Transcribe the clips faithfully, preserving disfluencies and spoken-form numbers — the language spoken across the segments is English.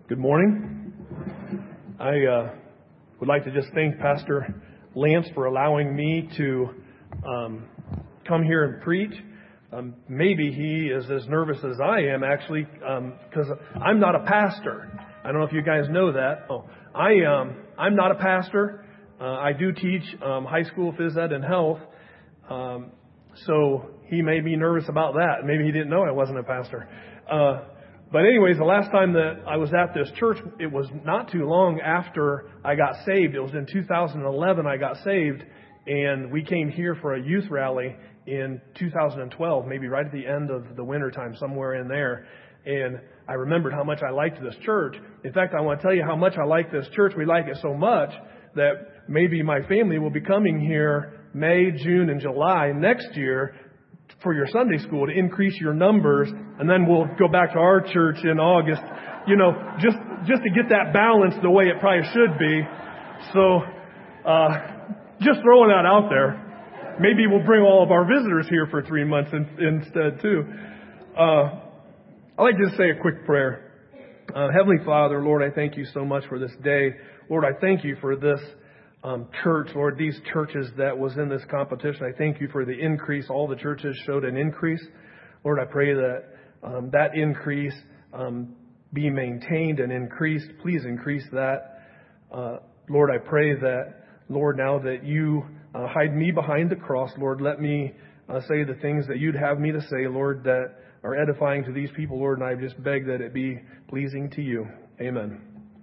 Good morning. I uh, would like to just thank Pastor Lance for allowing me to um, come here and preach. Um, maybe he is as nervous as I am, actually, because um, I'm not a pastor. I don't know if you guys know that. Oh, I um, I'm not a pastor. Uh, I do teach um, high school phys ed and health. Um, so he may be nervous about that. Maybe he didn't know I wasn't a pastor. Uh, But anyways, the last time that I was at this church, it was not too long after I got saved. It was in two thousand eleven I got saved, and we came here for a youth rally in two thousand twelve, maybe right at the end of the winter time, somewhere in there. And I remembered how much I liked this church. In fact, I want to tell you how much I like this church. We like it so much that maybe my family will be coming here May, June, and July next year for your Sunday school to increase your numbers, and then we'll go back to our church in August, you know, just just to get that balance the way it probably should be. So, uh, just throwing that out there. Maybe we'll bring all of our visitors here for three months in, instead, too. Uh, I'd like to say a quick prayer. Uh, Heavenly Father, Lord, I thank you so much for this day. Lord, I thank you for this Um, church, Lord, these churches that was in this competition. I thank you for the increase. All the churches showed an increase. Lord, I pray that um, that increase um, be maintained and increased. Please increase that. Uh, Lord, I pray that, Lord, now that you uh, hide me behind the cross, Lord, let me uh, say the things that you'd have me to say, Lord, that are edifying to these people, Lord, and I just beg that it be pleasing to you. Amen.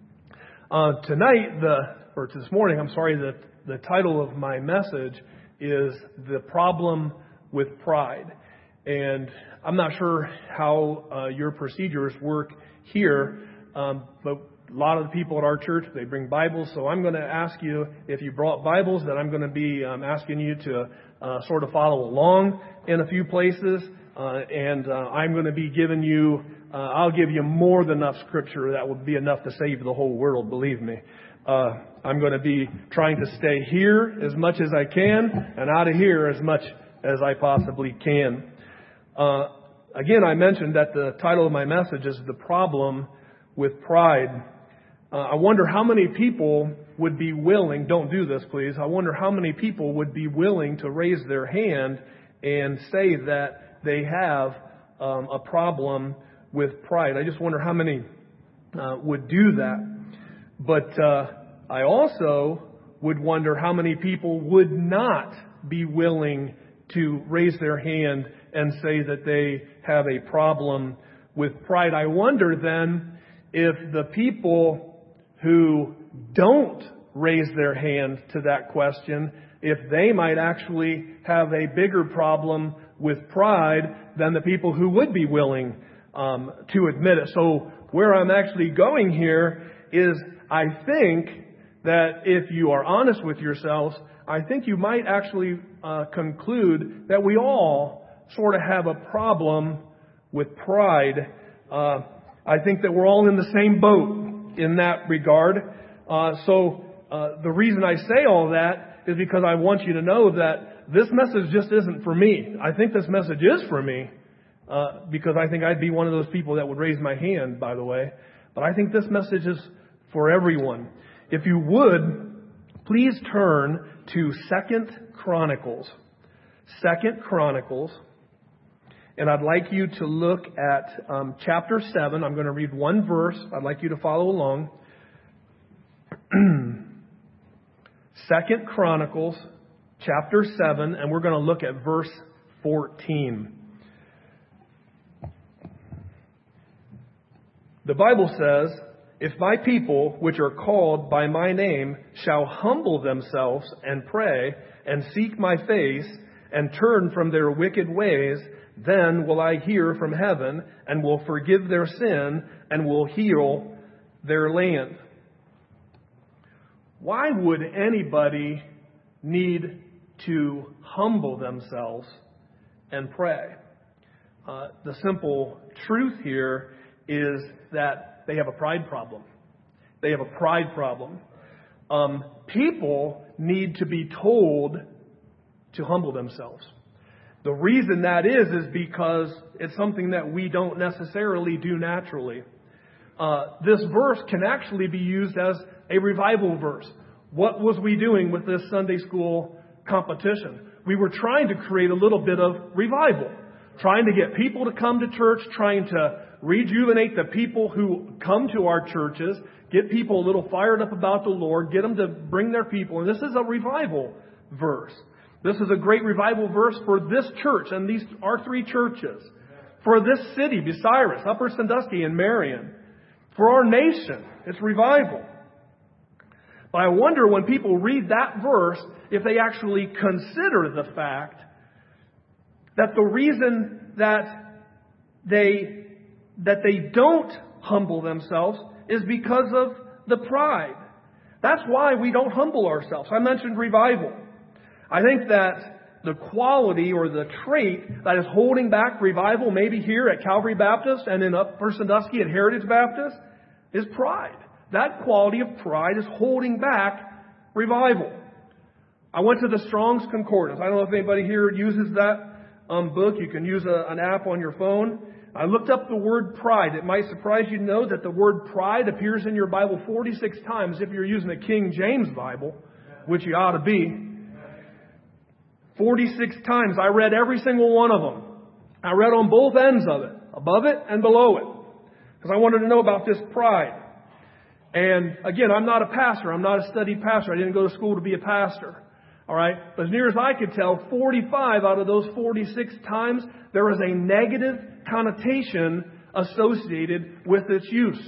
Uh, tonight, the Or this morning, I'm sorry, that the title of my message is The Problem with Pride. And I'm not sure how uh, your procedures work here, um, but a lot of the people at our church, they bring Bibles. So I'm going to ask you, if you brought Bibles, that I'm going to be um, asking you to uh, sort of follow along in a few places. Uh, and uh, I'm going to be giving you, uh, I'll give you more than enough scripture that would be enough to save the whole world, believe me. Uh, I'm going to be trying to stay here as much as I can and out of here as much as I possibly can. Uh, again, I mentioned that the title of my message is The Problem with Pride. Uh, I wonder how many people would be willing, don't do this please, I wonder how many people would be willing to raise their hand and say that they have um, a problem with pride. I just wonder how many uh, would do that. But uh, I also would wonder how many people would not be willing to raise their hand and say that they have a problem with pride. I wonder then if the people who don't raise their hand to that question, if they might actually have a bigger problem with pride than the people who would be willing um, to admit it. So where I'm actually going here is, I think that if you are honest with yourselves, I think you might actually uh, conclude that we all sort of have a problem with pride. Uh, I think that we're all in the same boat in that regard. Uh, so uh, the reason I say all that is because I want you to know that this message just isn't for me. I think this message is for me uh, because I think I'd be one of those people that would raise my hand, by the way. But I think this message is for everyone. If you would, please turn to Second Chronicles. Second Chronicles. And I'd like you to look at um, chapter seven. I'm going to read one verse. I'd like you to follow along. Second Chronicles, chapter seven, and we're going to look at verse fourteen. The Bible says, "If my people, which are called by my name, shall humble themselves and pray and seek my face and turn from their wicked ways, then will I hear from heaven and will forgive their sin and will heal their land." Why would anybody need to humble themselves and pray? Uh, the simple truth here is that they have a pride problem. They have a pride problem. Um, people need to be told to humble themselves. The reason that is, is because it's something that we don't necessarily do naturally. uh, this verse can actually be used as a revival verse. What was we doing with this Sunday school competition? We were trying to create a little bit of revival, trying to get people to come to church, trying to rejuvenate the people who come to our churches, get people a little fired up about the Lord, get them to bring their people. And this is a revival verse. This is a great revival verse for this church and these our three churches. For this city, Bucyrus, Upper Sandusky, and Marion. For our nation, it's revival. But I wonder when people read that verse, if they actually consider the fact that the reason that they that they don't humble themselves is because of the pride. That's why we don't humble ourselves. I mentioned revival. I think that the quality or the trait that is holding back revival, maybe here at Calvary Baptist and in Upper Sandusky at Heritage Baptist, is pride. That quality of pride is holding back revival. I went to the Strong's Concordance. I don't know if anybody here uses that um, book. You can use a, an app on your phone. I looked up the word pride. It might surprise you to know that the word pride appears in your Bible forty-six times if you're using a King James Bible, which you ought to be. forty-six times. I read every single one of them. I read on both ends of it, above it and below it, because I wanted to know about this pride. And again, I'm not a pastor. I'm not a studied pastor. I didn't go to school to be a pastor. All right. But as near as I could tell, forty-five out of those forty-six times, there was a negative connotation associated with its use.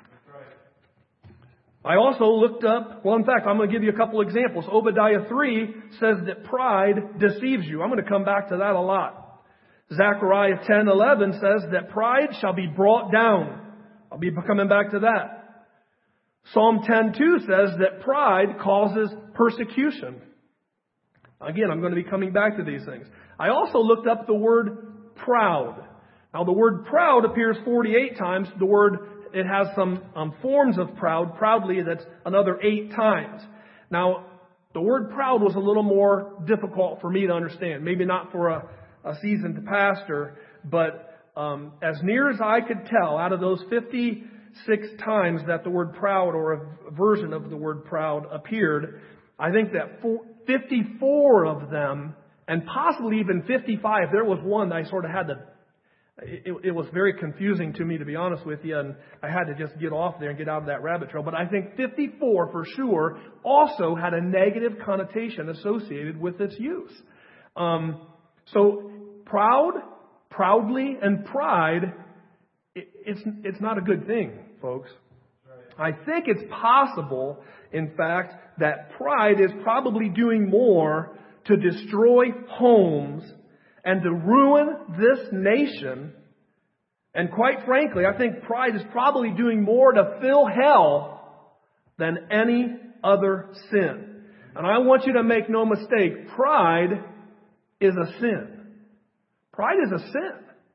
I also looked up, well, in fact, I'm going to give you a couple examples. Obadiah three says that pride deceives you. I'm going to come back to that a lot. Zechariah ten eleven says that pride shall be brought down. I'll be coming back to that. Psalm ten two says that pride causes persecution. Again, I'm going to be coming back to these things. I also looked up the word proud. Now, the word proud appears forty-eight times. The word, it has some um, forms of proud. Proudly, that's another eight times. Now, the word proud was a little more difficult for me to understand. Maybe not for a, a seasoned pastor, but um, as near as I could tell, out of those fifty-six times that the word proud or a version of the word proud appeared, I think that four, fifty-four of them, and possibly even fifty-five, there was one that I sort of had to, it, it was very confusing to me, to be honest with you, and I had to just get off there and get out of that rabbit trail. But I think fifty-four for sure also had a negative connotation associated with its use. Um, so proud, proudly, and pride, it, it's it's not a good thing, folks. I think it's possible, in fact, that pride is probably doing more to destroy homes and to ruin this nation. And quite frankly, I think pride is probably doing more to fill hell than any other sin. And I want you to make no mistake, pride is a sin. Pride is a sin.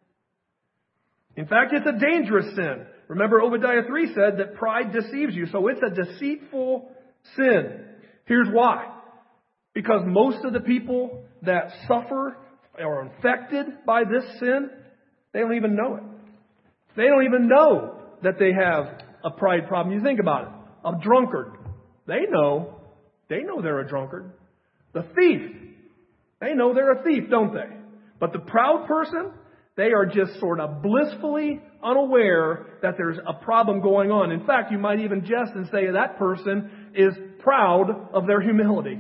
In fact, it's a dangerous sin. Remember, Obadiah three said that pride deceives you. So it's a deceitful sin. Here's why. Because most of the people that suffer or are infected by this sin, they don't even know it. They don't even know that they have a pride problem. You think about it. A drunkard. They know. They know they're a drunkard. The thief. They know they're a thief, don't they? But the proud person, they are just sort of blissfully unaware that there's a problem going on. In fact, you might even jest and say that person is proud of their humility.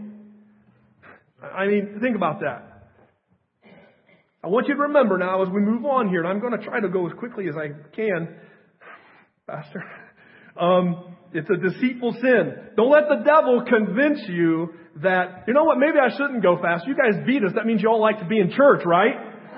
I mean, think about that. I want you to remember now as we move on here, and I'm going to try to go as quickly as I can, Pastor. Um, it's a deceitful sin. Don't let the devil convince you that, you know what, maybe I shouldn't go fast. You guys beat us. That means you all like to be in church, right?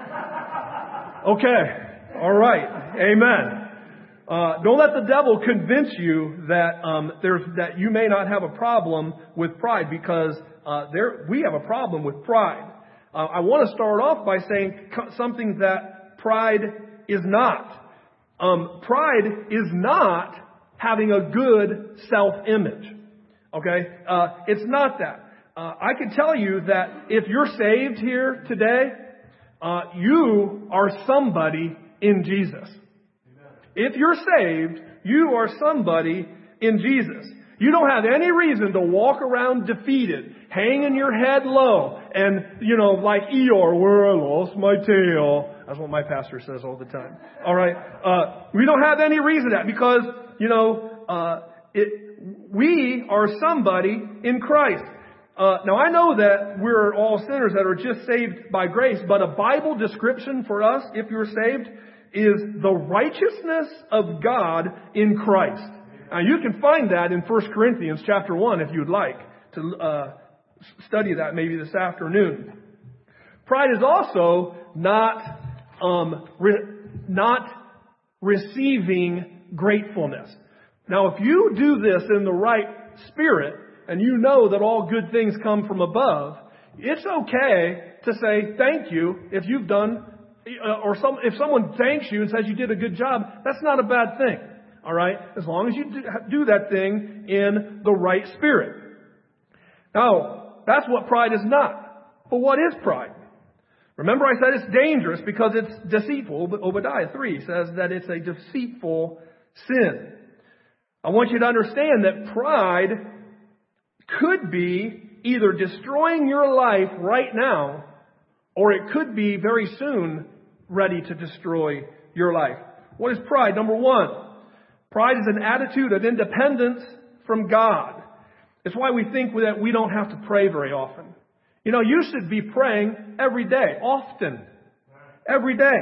Okay. All right. Amen. Uh, don't let the devil convince you that um, there's that you may not have a problem with pride, because uh, there we have a problem with pride. Uh, I want to start off by saying something that pride is not. Um, pride is not having a good self-image. Okay? Uh, it's not that. Uh, I can tell you that if you're saved here today, uh, you are somebody in Jesus. If you're saved, You are somebody in Jesus. You don't have any reason to walk around defeated, hanging your head low, and, you know, like Eeyore, where I lost my tail. That's what my pastor says all the time. All right? Uh, we don't have any reason to that because, you know, uh, it, we are somebody in Christ. Uh, now, I know that we're all sinners that are just saved by grace, but a Bible description for us, if you're saved, is the righteousness of God in Christ. Now, you can find that in First Corinthians chapter one if you'd like to uh, study that maybe this afternoon. Pride is also not um, re- not receiving gratefulness. Now, if you do this in the right spirit, and you know that all good things come from above, it's okay to say thank you if you've done, or some, if someone thanks you and says you did a good job, that's not a bad thing. All right? As long as you do that thing in the right spirit. Now, that's what pride is not. But what is pride? Remember I said it's dangerous because it's deceitful. Obadiah three says that it's a deceitful sin. I want you to understand that pride could be either destroying your life right now, or it could be very soon ready to destroy your life. What is pride? Number one, pride is an attitude of independence from God. It's why we think that we don't have to pray very often. You know, you should be praying every day, often, every day.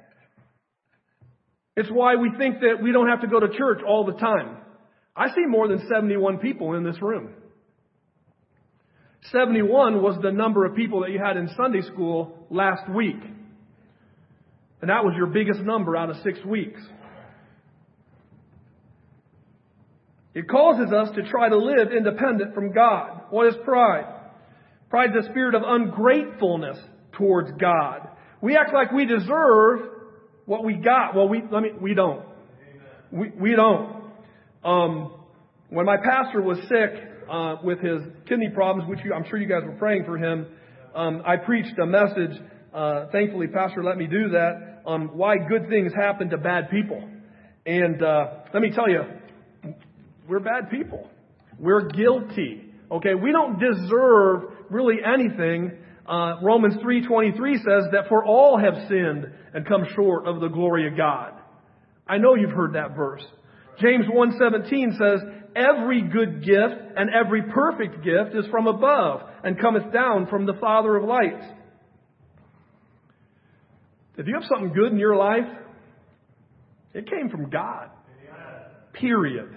It's why we think that we don't have to go to church all the time. I see more than seventy-one people in this room. seventy-one was the number of people that you had in Sunday school last week. And that was your biggest number out of six weeks. It causes us to try to live independent from God. What is pride? Pride is a spirit of ungratefulness towards God. We act like we deserve what we got. Well, we let me we don't. We we don't. Um, when my pastor was sick uh, with his kidney problems, which you, I'm sure you guys were praying for him, um, I preached a message. Uh, thankfully, Pastor let me do that on why good things happen to bad people. And uh, let me tell you, we're bad people. We're guilty. Okay, we don't deserve really anything. Uh, Romans three twenty-three says that for all have sinned and come short of the glory of God. I know you've heard that verse. James one seventeen says, every good gift and every perfect gift is from above and cometh down from the Father of lights. If you have something good in your life, it came from God. Period.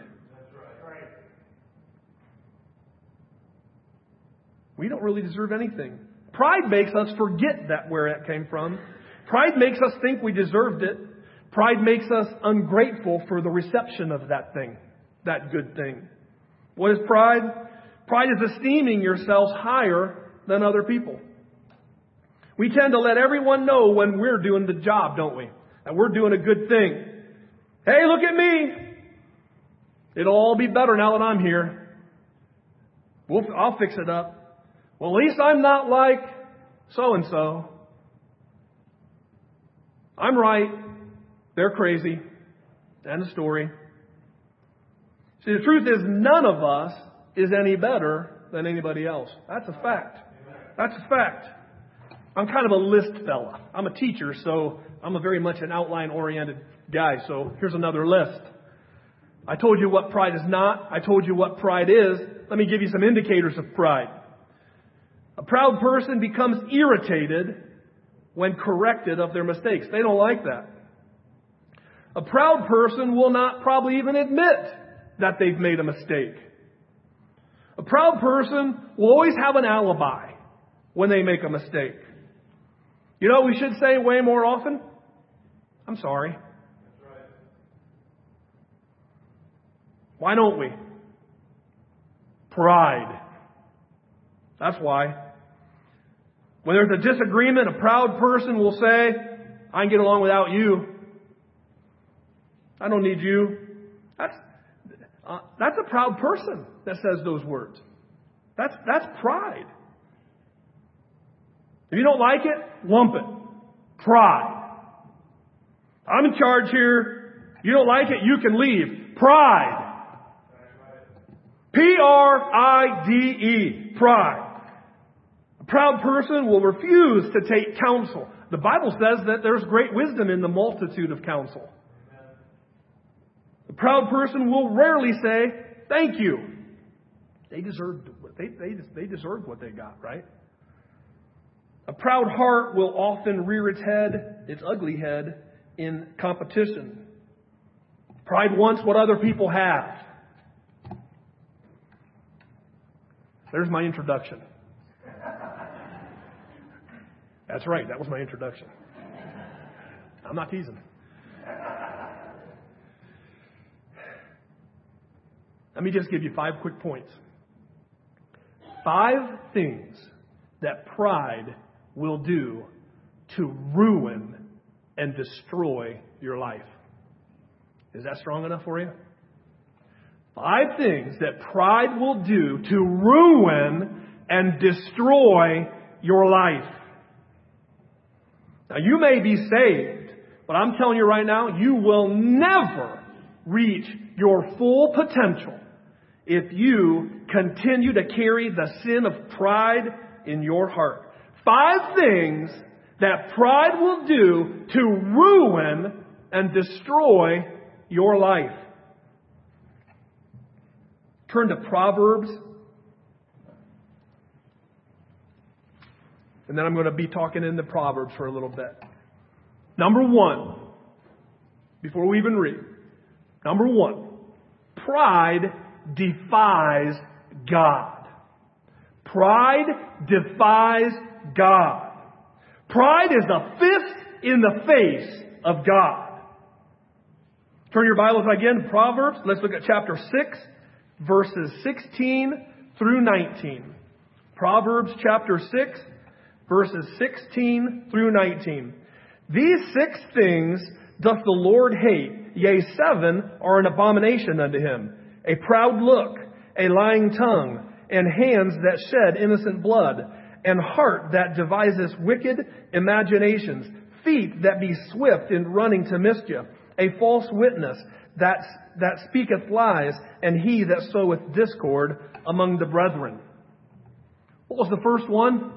We don't really deserve anything. Pride makes us forget that where it came from. Pride makes us think we deserved it. Pride makes us ungrateful for the reception of that thing, that good thing. What is pride? Pride is esteeming yourselves higher than other people. We tend to let everyone know when we're doing the job, don't we? That we're doing a good thing. Hey, look at me. It'll all be better now that I'm here. We'll, I'll fix it up. Well, at least I'm not like so-and-so. I'm right. They're crazy. End of story. See, the truth is none of us is any better than anybody else. That's a fact. That's a fact. I'm kind of a list fella. I'm a teacher, so I'm a very much an outline-oriented guy. So here's another list. I told you what pride is not. I told you what pride is. Let me give you some indicators of pride. A proud person becomes irritated when corrected of their mistakes. They don't like that. A proud person will not probably even admit that they've made a mistake. A proud person will always have an alibi when they make a mistake. You know what we should say way more often? I'm sorry. Why don't we? Pride. That's why. When there's a disagreement, a proud person will say, I can get along without you. I don't need you. That's uh, that's a proud person that says those words. That's that's pride. If you don't like it, lump it. Pride. I'm in charge here. You don't like it, you can leave. Pride. P R I D E. Pride. A proud person will refuse to take counsel. The Bible says that there's great wisdom in the multitude of counsel. The proud person will rarely say, thank you. They deserved, they, they, they deserved what they got, right? A proud heart will often rear its head, its ugly head, in competition. Pride wants what other people have. There's my introduction. That's right, that was my introduction. I'm not teasing. Let me just give you five quick points. Five things that pride will do to ruin and destroy your life. Is that strong enough for you? Five things that pride will do to ruin and destroy your life. Now, you may be saved, but I'm telling you right now, you will never reach your full potential if you continue to carry the sin of pride in your heart. Five things that pride will do to ruin and destroy your life. Turn to Proverbs. And then I'm going to be talking in the Proverbs for a little bit. Number one, before we even read. Number one, pride defies God. Pride defies God. Pride is a fist in the face of God. Turn your Bibles again to Proverbs. Let's look at chapter six, verses sixteen through nineteen. Proverbs chapter six, verses sixteen through nineteen. These six things doth the Lord hate, yea, seven are an abomination unto him. A proud look, a lying tongue, and hands that shed innocent blood, and heart that deviseth wicked imaginations, feet that be swift in running to mischief, a false witness that, that speaketh lies, and he that soweth discord among the brethren. What was the first one?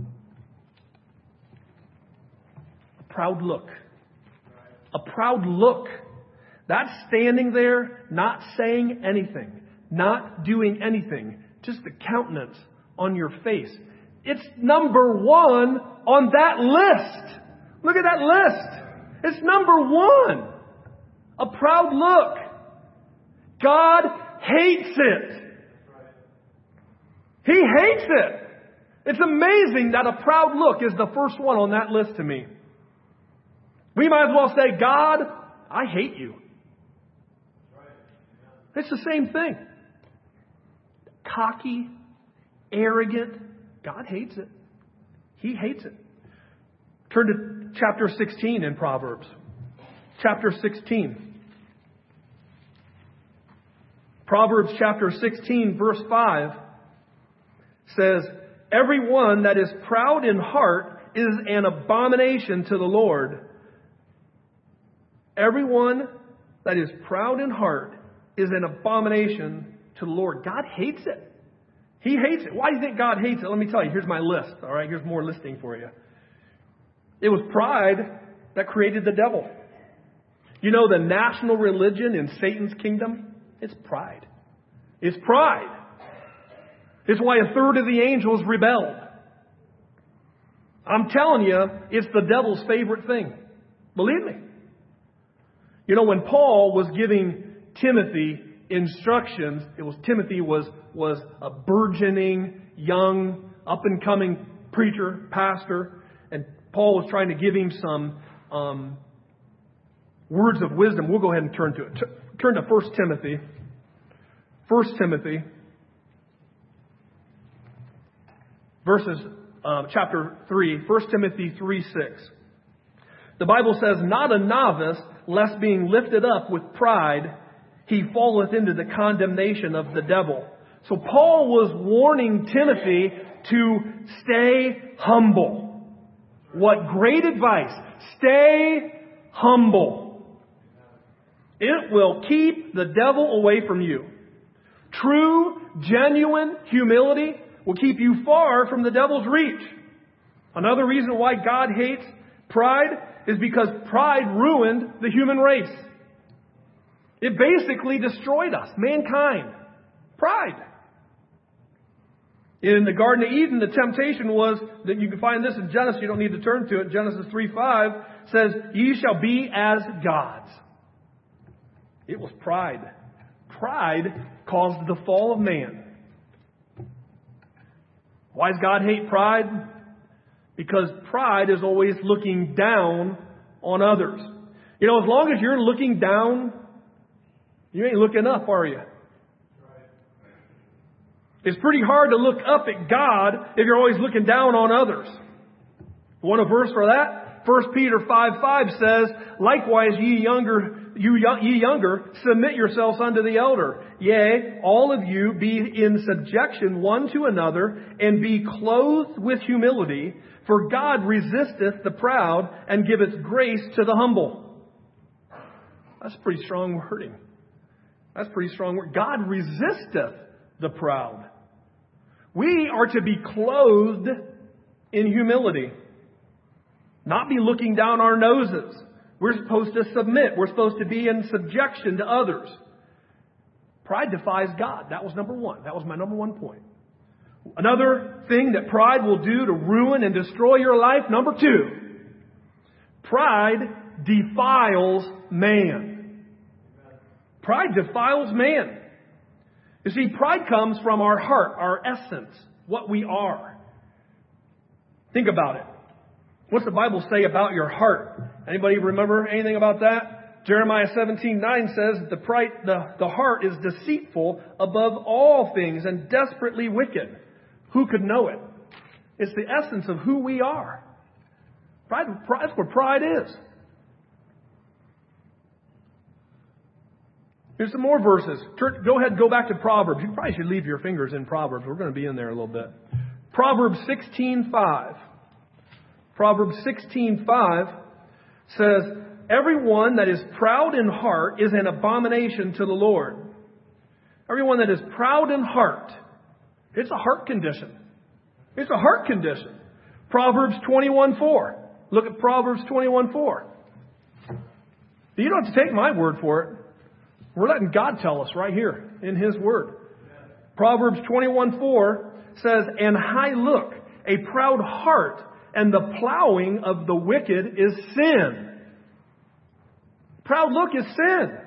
A proud look. A proud look. That's standing there, not saying anything, not doing anything, just the countenance on your face. It's number one on that list. Look at that list. It's number one. A proud look. God hates it. He hates it. It's amazing that a proud look is the first one on that list to me. We might as well say, God, I hate you. It's the same thing. Cocky, arrogant. God hates it. He hates it. Turn to chapter sixteen in Proverbs. Chapter sixteen. Proverbs chapter sixteen, verse five says, everyone that is proud in heart is an abomination to the Lord. Everyone that is proud in heart is an abomination to the Lord. God hates it. He hates it. Why do you think God hates it? Let me tell you. Here's my list. All right, here's more listing for you. It was pride that created the devil. You know the national religion in Satan's kingdom? It's pride. It's pride. It's why a third of the angels rebelled. I'm telling you, it's the devil's favorite thing. Believe me. You know, when Paul was giving Timothy instructions, it was Timothy was, was a burgeoning, young, up-and-coming preacher, pastor, and Paul was trying to give him some um, words of wisdom. We'll go ahead and turn to it. T- turn to First Timothy. First Timothy, verses, uh, chapter three, First Timothy three six. The Bible says, not a novice, lest being lifted up with pride, he falleth into the condemnation of the devil. So Paul was warning Timothy to stay humble. What great advice. Stay humble. It will keep the devil away from you. True, genuine humility will keep you far from the devil's reach. Another reason why God hates pride is because pride ruined the human race. It basically destroyed us, mankind. Pride. In the Garden of Eden, the temptation was, that you can find this in Genesis, you don't need to turn to it, Genesis three five says, "Ye shall be as gods." It was pride. Pride caused the fall of man. Why does God hate pride? Because pride is always looking down on others. You know, as long as you're looking down, you ain't looking up, are you? It's pretty hard to look up at God if you're always looking down on others. Want a verse for that? First Peter five five says, "Likewise, ye younger, you ye younger, submit yourselves unto the elder. Yea, all of you be in subjection one to another, and be clothed with humility. For God resisteth the proud, and giveth grace to the humble." That's pretty strong wording. That's pretty strong word. God resisteth the proud. We are to be clothed in humility. Not be looking down our noses. We're supposed to submit. We're supposed to be in subjection to others. Pride defies God. That was number one. That was my number one point. Another thing that pride will do to ruin and destroy your life, number two. Pride defiles man. Pride defiles man. You see, pride comes from our heart, our essence, what we are. Think about it. What's the Bible say about your heart? Anybody remember anything about that? Jeremiah seventeen nine says that the, pride, the, the heart is deceitful above all things and desperately wicked. Who could know it? It's the essence of who we are. Pride, pride, that's where pride is. Here's some more verses. Go ahead and go back to Proverbs. You probably should leave your fingers in Proverbs. We're going to be in there a little bit. Proverbs sixteen five. Proverbs sixteen five says, "Everyone that is proud in heart is an abomination to the Lord." Everyone that is proud in heart. It's a heart condition. It's a heart condition. Proverbs twenty-one four. Look at Proverbs twenty-one four. You don't have to take my word for it. We're letting God tell us right here in His Word. Proverbs twenty-one four says, "And high look, a proud heart, and the plowing of the wicked is sin." Proud look is sin.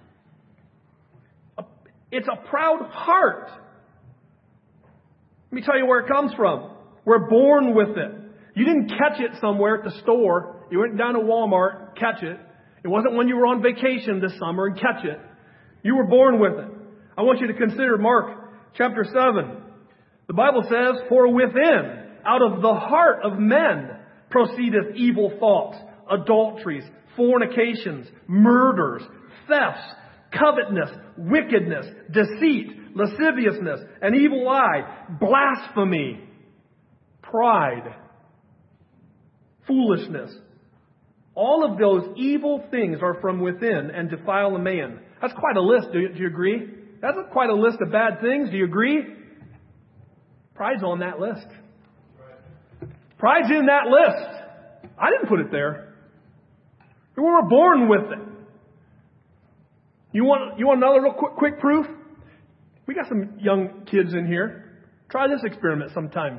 It's a proud heart. Let me tell you where it comes from. We're born with it. You didn't catch it somewhere at the store. You went down to Walmart, catch it. It wasn't when you were on vacation this summer and catch it. You were born with it. I want you to consider Mark chapter seven. The Bible says, "For within, out of the heart of men, proceedeth evil thoughts, adulteries, fornications, murders, thefts, covetousness, wickedness, deceit, lasciviousness, an evil eye, blasphemy, pride, foolishness." All of those evil things are from within and defile a man. That's quite a list. Do you, do you agree? That's quite a list of bad things. Do you agree? Pride's on that list. Pride's in that list. I didn't put it there. We were born with it. You want, you want another real quick, quick proof? We got some young kids in here. Try this experiment sometime.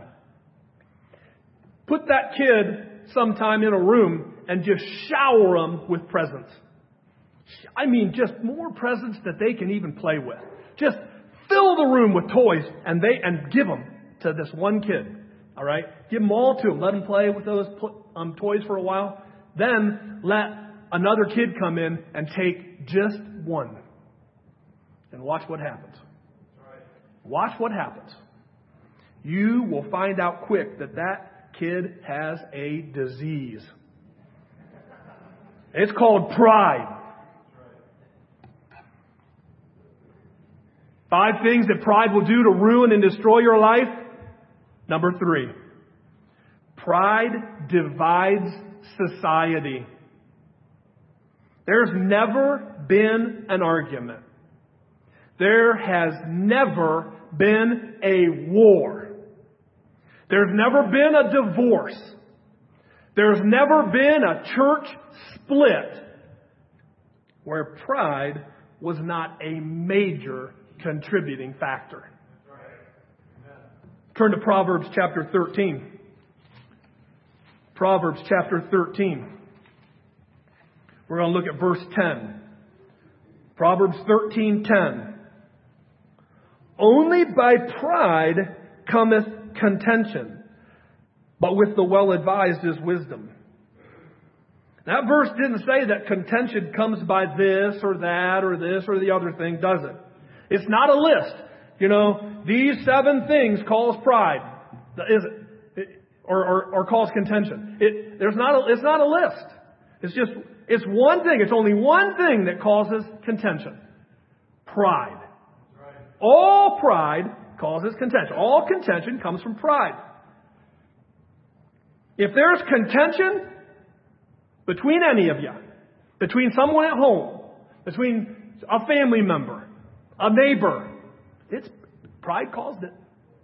Put that kid sometime in a room and just shower them with presents. I mean, just more presents that they can even play with. Just fill the room with toys and they and give them to this one kid. All right? Give them all to him. Let him play with those um, toys for a while. Then let another kid come in and take just one. And watch what happens. Watch what happens. You will find out quick that that kid has a disease. It's called pride. Five things that pride will do to ruin and destroy your life. Number three. Pride divides society. There's never been an argument. There has never been a war. There's never been a divorce. There's never been a church split where pride was not a major contributing factor. Turn to Proverbs chapter thirteen. Proverbs chapter thirteen. We're going to look at verse ten. Proverbs thirteen ten. Only by pride cometh contention, but with the well-advised is wisdom. That verse didn't say that contention comes by this or that or this or the other thing, does it? It's not a list. You know, these seven things cause pride. Is it? it or, or, or cause contention. It, there's not a, it's not a list. It's just, it's one thing. It's only one thing that causes contention. Pride. All pride causes contention. All contention comes from pride. If there's contention between any of you, between someone at home, between a family member, a neighbor, it's pride caused it.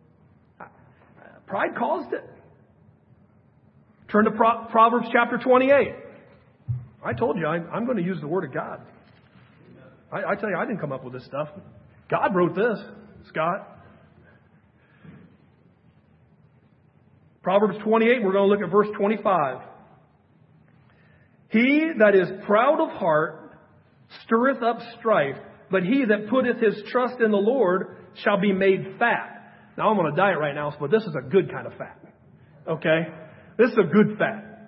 Pride caused it. Turn to Pro- Proverbs chapter twenty-eight. I told you I'm, I'm going to use the Word of God. I, I tell you, I didn't come up with this stuff. God wrote this, Scott. Proverbs twenty-eight, we're going to look at verse twenty-five. He that is proud of heart stirreth up strife, but he that putteth his trust in the Lord shall be made fat. Now I'm on a diet right now, but this is a good kind of fat. Okay? This is a good fat.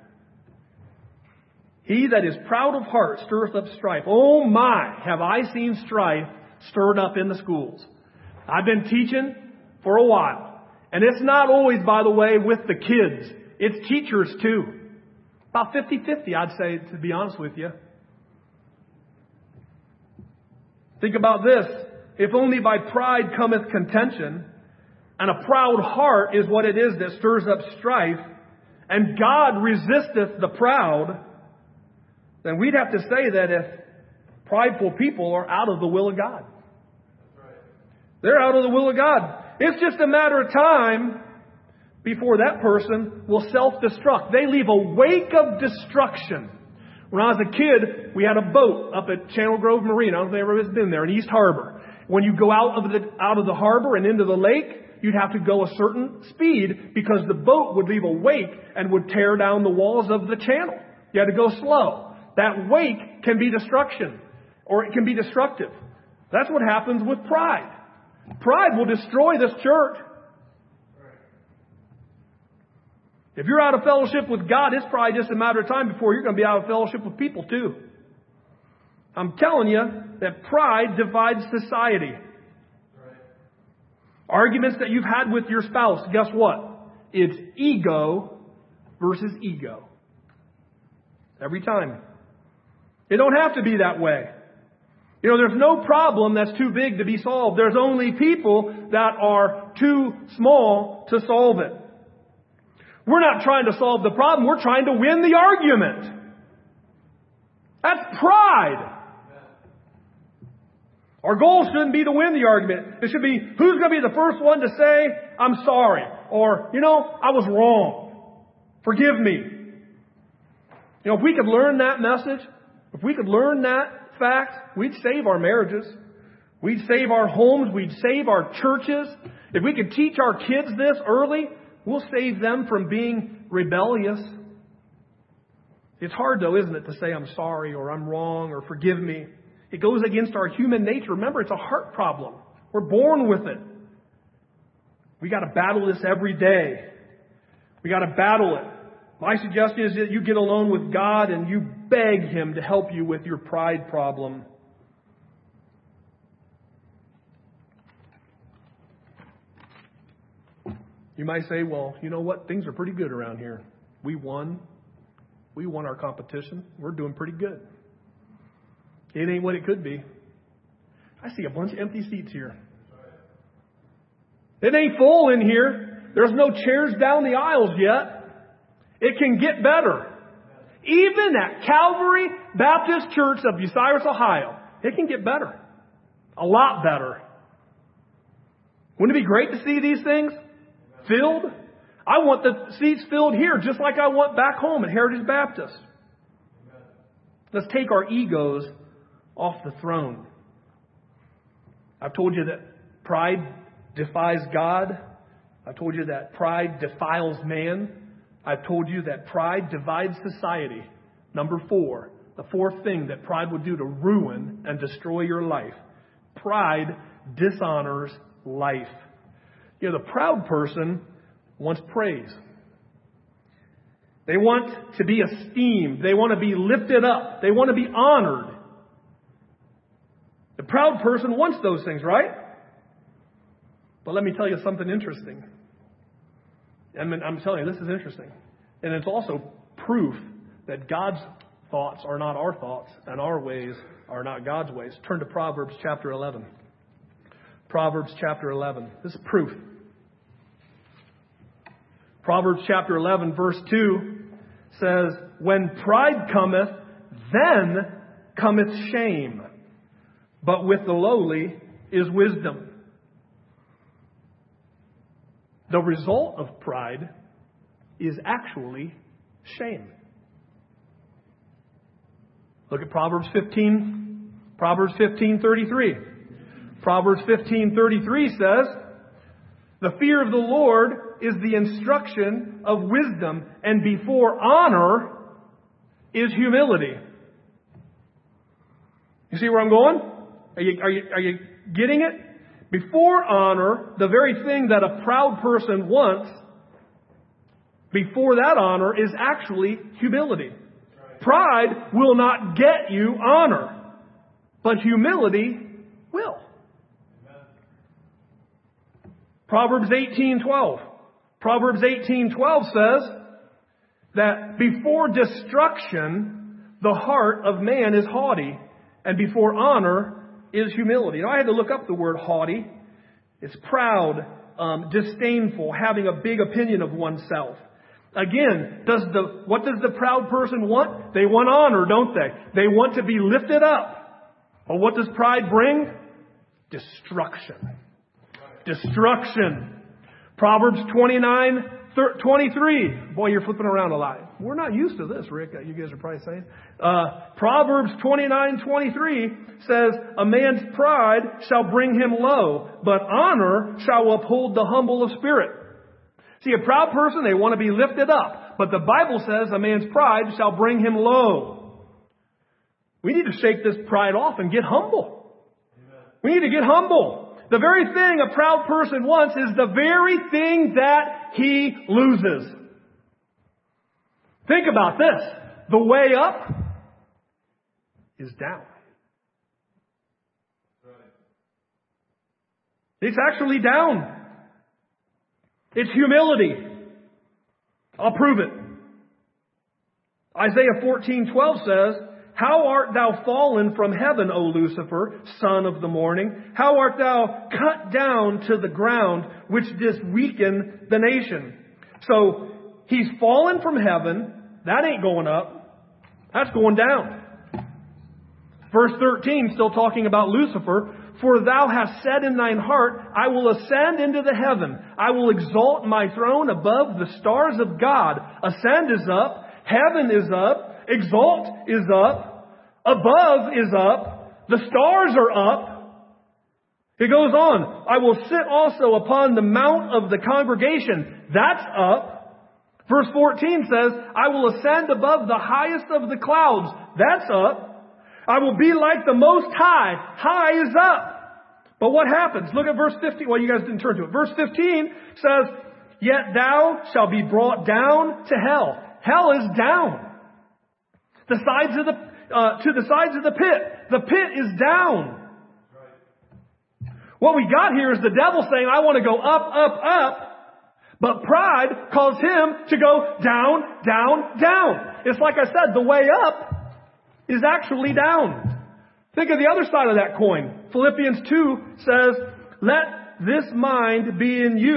He that is proud of heart stirreth up strife. Oh my, have I seen strife stirred up in the schools. I've been teaching for a while. And it's not always, by the way, with the kids. It's teachers too. About fifty-fifty, I'd say, to be honest with you. Think about this. If only by pride cometh contention, and a proud heart is what it is that stirs up strife, and God resisteth the proud, then we'd have to say that if prideful people are out of the will of God. They're out of the will of God. It's just a matter of time before that person will self-destruct. They leave a wake of destruction. When I was a kid, we had a boat up at Channel Grove Marina. I don't know if everybody's been there, in East Harbor. When you go out of the out of the harbor and into the lake, you'd have to go a certain speed because the boat would leave a wake and would tear down the walls of the channel. You had to go slow. That wake can be destruction, or it can be destructive. That's what happens with pride. Pride will destroy this church. If you're out of fellowship with God, it's probably just a matter of time before you're going to be out of fellowship with people too. I'm telling you that pride divides society. Right. Arguments that you've had with your spouse, guess what? It's ego versus ego. Every time. It don't have to be that way. You know, there's no problem that's too big to be solved. There's only people that are too small to solve it. We're not trying to solve the problem. We're trying to win the argument. That's pride. Our goal shouldn't be to win the argument. It should be, who's going to be the first one to say, I'm sorry. Or, you know, I was wrong. Forgive me. You know, if we could learn that message, if we could learn that fact, we'd save our marriages. We'd save our homes. We'd save our churches. If we could teach our kids this early, we'll save them from being rebellious. It's hard, though, isn't it, to say I'm sorry or I'm wrong or forgive me. It goes against our human nature. Remember, it's a heart problem. We're born with it. We got to battle this every day. We got to battle it. My suggestion is that you get alone with God and you beg Him to help you with your pride problem. You might say, well, you know what? Things are pretty good around here. We won. We won our competition. We're doing pretty good. It ain't what it could be. I see a bunch of empty seats here. It ain't full in here. There's no chairs down the aisles yet. It can get better. Even at Calvary Baptist Church of Bucyrus, Ohio, it can get better. A lot better. Wouldn't it be great to see these things filled? I want the seats filled here just like I want back home at Heritage Baptist. Let's take our egos off the throne. I've told you that pride defies God. I've told you that pride defiles man. I've told you that pride divides society. Number four, the fourth thing that pride would do to ruin and destroy your life. Pride dishonors life. You know, the proud person wants praise. They want to be esteemed. They want to be lifted up. They want to be honored. The proud person wants those things, right? But let me tell you something interesting. I mean, I'm telling you, this is interesting. And it's also proof that God's thoughts are not our thoughts and our ways are not God's ways. Turn to Proverbs chapter eleven. Proverbs chapter eleven. This is proof. Proverbs chapter eleven verse two says, when pride cometh, then cometh shame. But with the lowly is wisdom. The result of pride is actually shame. Look at Proverbs fifteen, Proverbs fifteen thirty-three. Proverbs fifteen thirty-three says, the fear of the Lord is the instruction of wisdom, and before honor is humility. You see where I'm going? Are you, are you, are you getting it? Before honor, the very thing that a proud person wants, before that honor is actually humility. Pride will not get you honor, but humility will. Proverbs eighteen twelve. Proverbs eighteen twelve says that before destruction, the heart of man is haughty, and before honor is humility. Now, I had to look up the word haughty. It's proud, um, disdainful, having a big opinion of oneself. Again, does the what does the proud person want? They want honor, don't they? They want to be lifted up. But what does pride bring? Destruction. Destruction. Proverbs twenty-nine twenty-three. Boy, you're flipping around a lot. We're not used to this, Rick. You guys are probably saying. Uh, Proverbs twenty-nine twenty-three says, a man's pride shall bring him low, but honor shall uphold the humble of spirit. See, a proud person, they want to be lifted up. But the Bible says a man's pride shall bring him low. We need to shake this pride off and get humble. We need to get humble. The very thing a proud person wants is the very thing that he loses. Think about this. The way up is down. It's actually down. It's humility. I'll prove it. Isaiah fourteen twelve says, how art thou fallen from heaven, O Lucifer, son of the morning? How art thou cut down to the ground, which didst weaken the nation? So, he's fallen from heaven. That ain't going up. That's going down. Verse thirteen, still talking about Lucifer. For thou hast said in thine heart, I will ascend into the heaven. I will exalt my throne above the stars of God. Ascend is up. Heaven is up. Exalt is up. Above is up. The stars are up. It goes on. I will sit also upon the mount of the congregation. That's up. Verse fourteen says, I will ascend above the highest of the clouds. That's up. I will be like the Most High. High is up. But what happens? Look at verse fifteen. Well, you guys didn't turn to it. Verse fifteen says, yet thou shalt be brought down to hell. Hell is down. The sides of the, uh, to the sides of the pit. The pit is down. What we got here is the devil saying, I want to go up, up, up. But pride calls him to go down, down, down. It's like I said, the way up is actually down. Think of the other side of that coin. Philippians two says, let this mind be in you,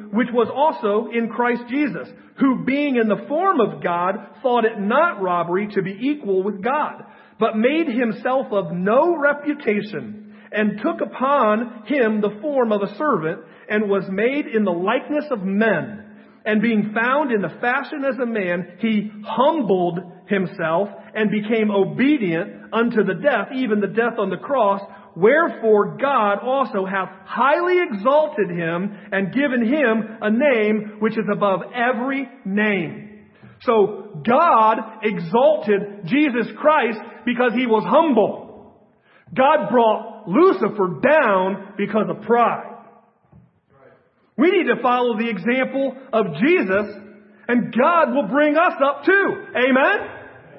which was also in Christ Jesus, who being in the form of God, thought it not robbery to be equal with God, but made himself of no reputation, and took upon him the form of a servant, and was made in the likeness of men. And being found in the fashion as a man, he humbled himself, and became obedient unto the death, even the death on the cross. Wherefore God also hath highly exalted him, and given him a name which is above every name. So God exalted Jesus Christ because he was humble. God brought Lucifer down because of pride. We need to follow the example of Jesus, and God will bring us up too. Amen?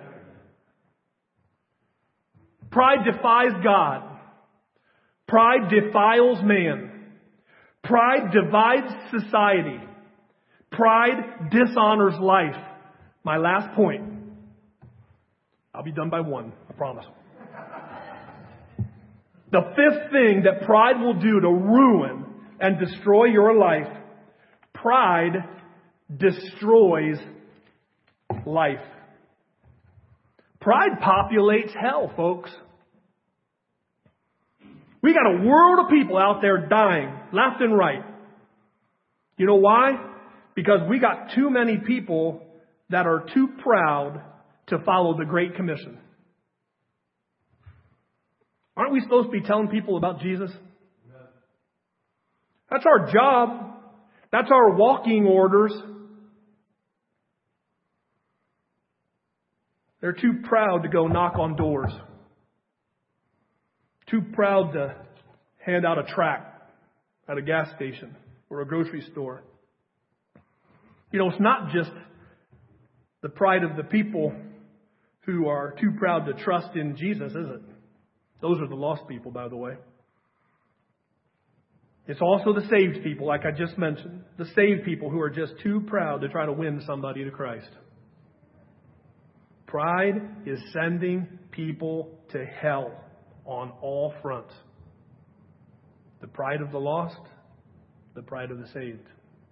Pride defies God. Pride defiles man. Pride divides society. Pride dishonors life. My last point. I'll be done by one, I promise. The fifth thing that pride will do to ruin and destroy your life, pride destroys life. Pride populates hell, folks. We got a world of people out there dying left and right. You know why? Because we got too many people that are too proud to follow the Great Commission. Aren't we supposed to be telling people about Jesus? That's our job. That's our walking orders. They're too proud to go knock on doors. Too proud to hand out a tract at a gas station or a grocery store. You know, it's not just the pride of the people who are too proud to trust in Jesus, is it? Those are the lost people, by the way. It's also the saved people, like I just mentioned. The saved people who are just too proud to try to win somebody to Christ. Pride is sending people to hell on all fronts. The pride of the lost, the pride of the saved.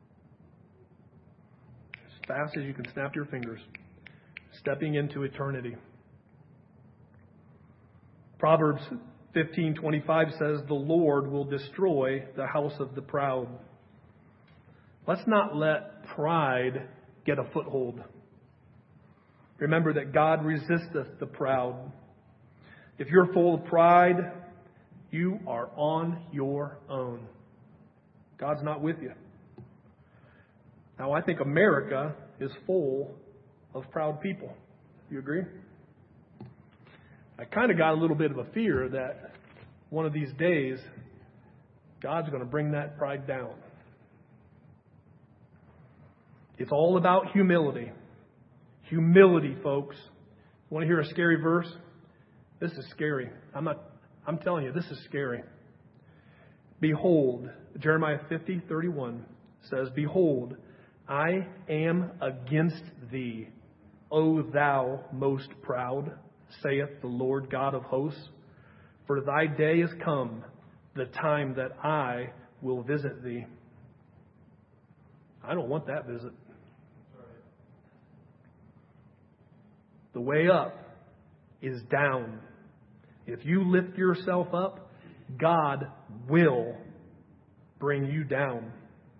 As fast as you can snap your fingers. Stepping into eternity. Proverbs fifteen twenty-five says, the Lord will destroy the house of the proud. Let's not let pride get a foothold. Remember that God resisteth the proud. If you're full of pride, you are on your own. God's not with you. Now, I think America is full of proud people. You agree? I kind of got a little bit of a fear that one of these days, God's going to bring that pride down. It's all about humility. Humility, folks. Want to hear a scary verse? This is scary. I'm not, I'm telling you, this is scary. Behold, Jeremiah fifty thirty-one says, behold, I am against thee, O thou most proud, saith the Lord God of hosts. For thy day is come, the time that I will visit thee. I don't want that visit. The way up is down. If you lift yourself up, God will bring you down.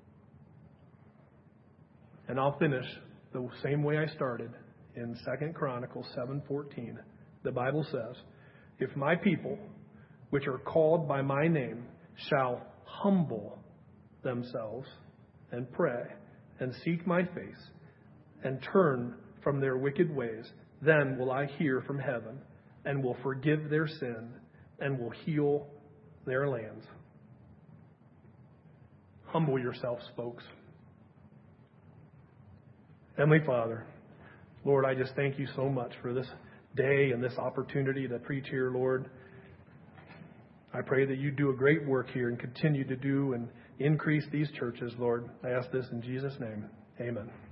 And I'll finish the same way I started in Second Chronicles seven fourteen. The Bible says, if my people, which are called by my name, shall humble themselves and pray and seek my face and turn from their wicked ways, then will I hear from heaven and will forgive their sin and will heal their lands. Humble yourselves, folks. Heavenly Father, Lord, I just thank you so much for this day and this opportunity to preach here, Lord. I pray that you do a great work here and continue to do and increase these churches, Lord. I ask this in Jesus' name. Amen.